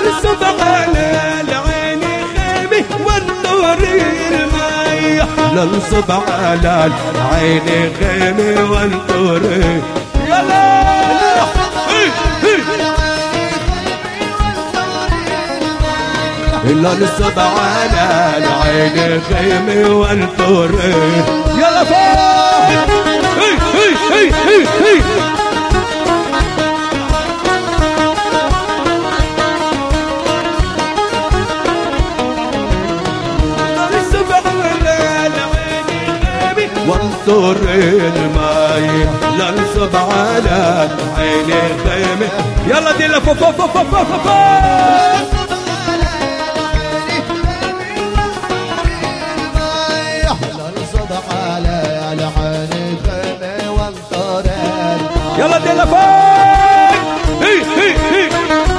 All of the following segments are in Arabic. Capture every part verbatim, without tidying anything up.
ننصب على العين خيمي والنور الماي، ننصب على العين خيمي والنور. يلا إلا نصب على العين خيمي والنور. يلا فوق هي هي هي هي هي وانطر الماي، ننصب على العين خيمي. يلا دي لفوق فوق فوق فوق فوق فوق. ننصب على العين خيمي وانطر الماي. يلا دي لفوق هي هي هي.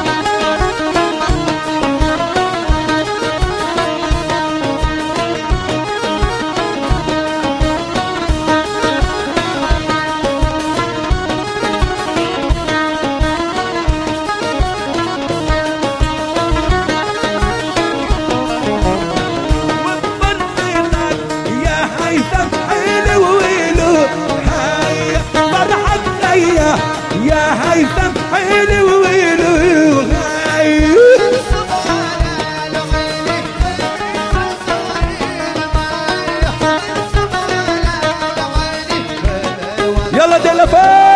يا هيثم حلو ويلو هاي. يلا دلفا